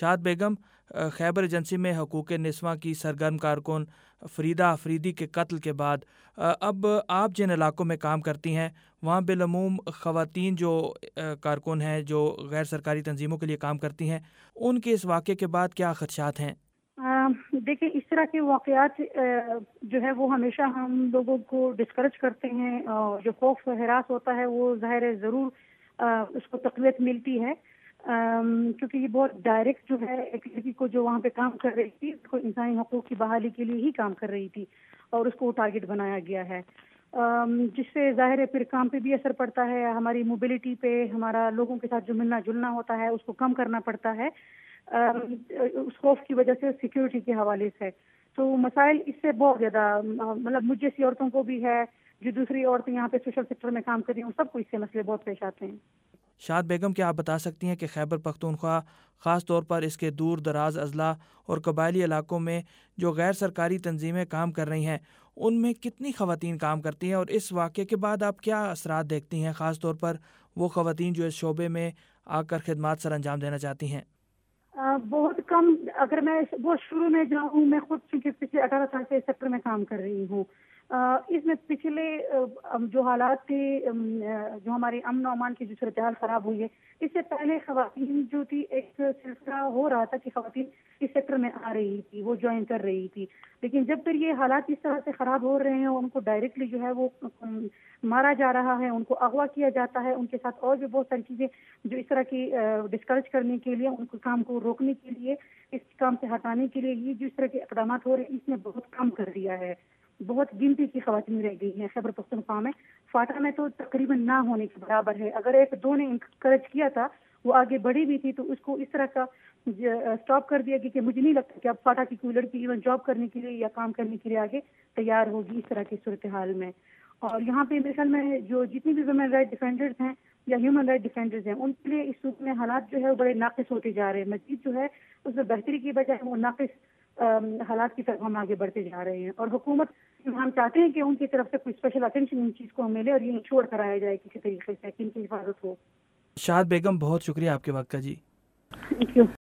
शाद बेगम, खैबर एजेंसी में हकूक़ निस्वां की सरगर्म कारकुन फरीदा अफरीदी के कत्ल के बाद अब आप जिन इलाकों में काम करती हैं वहाँ बिलअमूम ख़वातीन जो कारकुन हैं जो गैर सरकारी तंजीमों के लिए काम करती हैं, उनके इस वाक़े के बाद क्या ख़दशात हैं? देखिए, इस तरह के वाक़यात जो है वो हमेशा हम लोगों को डिस्करेज करते हैं। जो खौफ हरास होता है वो ज़ाहिर है ज़रूर उसको तक़वियत मिलती है, क्योंकि ये बहुत डायरेक्ट जो है एक लड़की को जो वहाँ पे काम कर रही थी, उसको इंसानी हकूक़ की बहाली के लिए ही काम कर रही थी और उसको टारगेट बनाया गया है, जिससे ज़ाहिर है फिर काम पे भी असर पड़ता है, हमारी मोबिलिटी पे, हमारा लोगों के साथ जो मिलना जुलना होता है उसको कम करना पड़ता है उस खौफ की वजह से, सिक्योरिटी के हवाले से। तो मसाइल इससे बहुत ज़्यादा मतलब मुझ जैसी औरतों को भी है, जो दूसरी औरतें यहाँ पे सोशल सेक्टर में काम कर रही हैं, सबको इससे मसले बहुत पेश आते हैं। शाद बेगम, क्या आप बता सकती हैं कि खैबर पख्तूनख्वा ख़ास तौर पर इसके दूर दराज अजला और कबायली इलाकों में जो गैर सरकारी तंजीमें काम कर रही हैं उनमें कितनी ख़वातीन काम करती हैं, और इस वाक़े के बाद आप क्या असरात देखती हैं, ख़ास तौर पर वो ख़वातीन जो इस शोबे में आकर खिदमात सर अंजाम देना चाहती हैं? बहुत कम। अगर मैं बहुत शुरू में जाऊँ, मैं खुद चूँकि पिछले 18 साल से इस सेक्टर में काम कर रही हूँ, इसमें पिछले जो हालात थे, जो हमारे अमन और अमान की जो सूरत हाल ख़राब हुई है, इससे पहले ख़वातीन जो थी एक सिलसिला हो रहा था कि ख़वातीन इस सेक्टर में आ रही थी, वो ज्वाइन कर रही थी। लेकिन जब फिर ये हालात इस तरह से ख़राब हो रहे हैं, उनको डायरेक्टली जो है वो मारा जा रहा है, उनको अगवा किया जाता है, उनके साथ और भी बहुत सारी चीज़ें जो इस तरह की डिस्करेज करने के लिए, उनको काम को रोकने के लिए, इस काम से हटाने के लिए ये जो इस तरह के इक़दाम हो रहे हैं, इसने बहुत कम कर दिया है। बहुत गिनती की ख़वातीन रह गई हैं खैबर पख्तूनख्वा में। फाटा में तो तकरीबन ना होने के बराबर है। अगर एक दो ने इंकरेज किया था, वो आगे बढ़ी भी थी, तो उसको इस तरह का स्टॉप कर दिया गया कि मुझे नहीं लगता कि अब फाटा की कोई लड़की इवन जॉब करने के लिए या काम करने के लिए आगे तैयार होगी इस तरह की सूरत हाल में। और यहाँ पे मेरे ख्याल में जो जितनी भी वुमेन राइट डिफेंडर्स हैं या ह्यूमन राइट डिफेंडर्स हैं, उनके लिए इस सूबे में हालात जो है वो बड़े नाक़िस होते जा रहे हैं। मजीद जो है उसमें बेहतरी की बजाय वो नाक़िस हालात की तरफ हम आगे बढ़ते जा रहे हैं। और हुकूमत, हम चाहते हैं कि उनकी तरफ से कोई स्पेशल अटेंशन इन चीज़ को मिले और ये इंश्योर कराया जाए किसी तरीके से कि इनकी हिफाजत हो। शाद बेगम, बहुत शुक्रिया आपके वक्त का जी। Thank you.